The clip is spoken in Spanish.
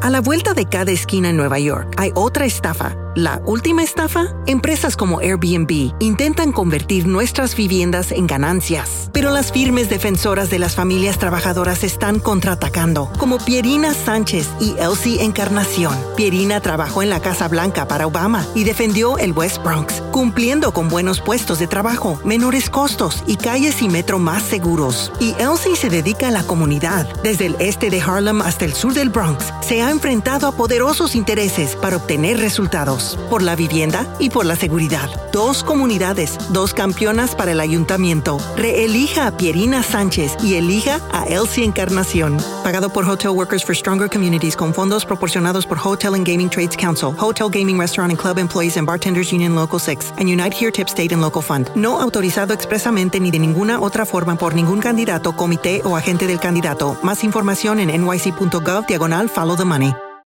A la vuelta de cada esquina en Nueva York hay otra estafa. ¿La última estafa? Empresas como Airbnb intentan convertir nuestras viviendas en ganancias. Pero las firmes defensoras de las familias trabajadoras están contraatacando, como Pierina Sánchez y Elsie Encarnación. Pierina trabajó en la Casa Blanca para Obama y defendió el West Bronx, cumpliendo con buenos puestos de trabajo, menores costos y calles y metro más seguros. Y Elsie se dedica a la comunidad. Desde el este de Harlem hasta el sur del Bronx, se ha enfrentado a poderosos intereses para obtener resultados. Por la vivienda y por la seguridad. 2 comunidades, 2 campeonas para el ayuntamiento. Reelija a Pierina Sánchez y elija a Elsie Encarnación. Pagado por Hotel Workers for Stronger Communities con fondos proporcionados por Hotel and Gaming Trades Council, Hotel Gaming Restaurant and Club Employees and Bartenders Union Local 6, and Unite Here Tip State and Local Fund. No autorizado expresamente ni de ninguna otra forma por ningún candidato, comité o agente del candidato. Más información en nyc.gov/follow the money.